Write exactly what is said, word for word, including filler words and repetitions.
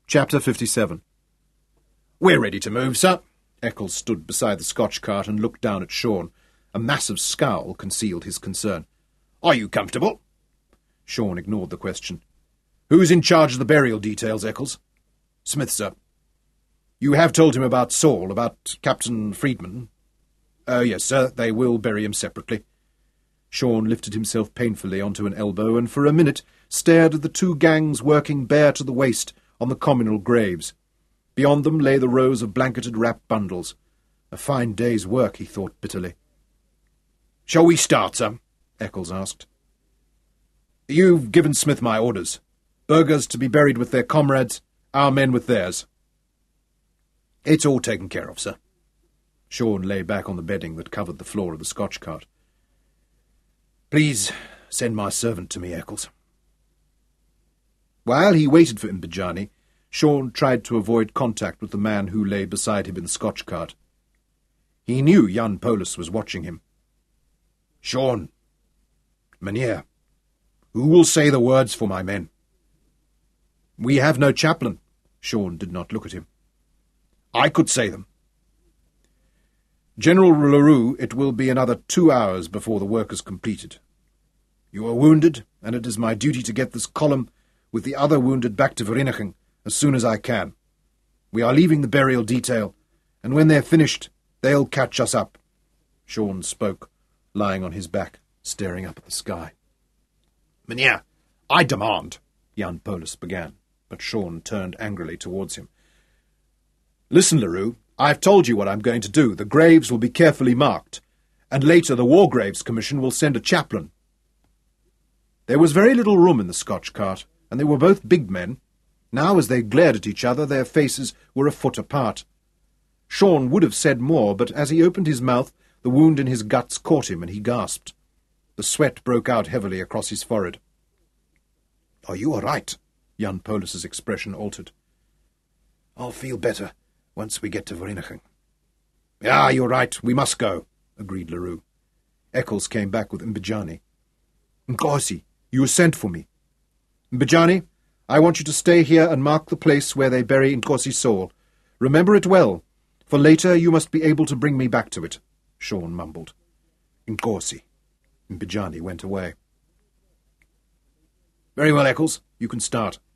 Chapter fifty-seven. "We're ready to move, sir." Eccles stood beside the Scotch cart and looked down at Sean. A massive scowl concealed his concern. "Are you comfortable?" Sean ignored the question. "Who's in charge of the burial details, Eccles?" "Smith, sir." "You have told him about Saul, about Captain Friedman?" "Oh, yes, sir. They will bury him separately." Sean lifted himself painfully onto an elbow and for a minute stared at the two gangs working bare to the waist on the communal graves. Beyond them lay the rows of blanketed wrapped bundles. A fine day's work, he thought bitterly. "Shall we start, sir?" Eccles asked. "You've given Smith my orders. Burghers to be buried with their comrades, our men with theirs." "It's all taken care of, sir." Sean lay back on the bedding that covered the floor of the Scotch cart. "Please send my servant to me, Eccles." While he waited for Imbijani, Sean tried to avoid contact with the man who lay beside him in the Scotch cart. He knew Jan Paulus was watching him. "Sean, Mynheer, who will say the words for my men?" "We have no chaplain." Sean did not look at him. "I could say them." "General Leroux, it will be another two hours before the work is completed. You are wounded, and it is my duty to get this column with the other wounded back to Vereeniging as soon as I can. We are leaving the burial detail, and when they're finished, they'll catch us up." Sean spoke, lying on his back, staring up at the sky. "Mynheer, I demand," Jan Paulus began, but Sean turned angrily towards him. "Listen, Leroux, I've told you what I'm going to do. The graves will be carefully marked, and later the War Graves Commission will send a chaplain." There was very little room in the Scotch cart, and they were both big men. Now, as they glared at each other, their faces were a foot apart. Sean would have said more, but as he opened his mouth, the wound in his guts caught him, and he gasped. The sweat broke out heavily across his forehead. "Are you all right?" Jan Paulus's expression altered. "I'll feel better once we get to Vereeniging." "Ah, you're right. We must go," agreed Leroux. Eccles came back with Imbijani. "Nkosi, you sent for me." "Imbijani, I want you to stay here and mark the place where they bury Nkosi Saul. Remember it well, for later you must be able to bring me back to it," Sean mumbled. "Nkosi." Imbijani went away. "Very well, Eccles. You can start."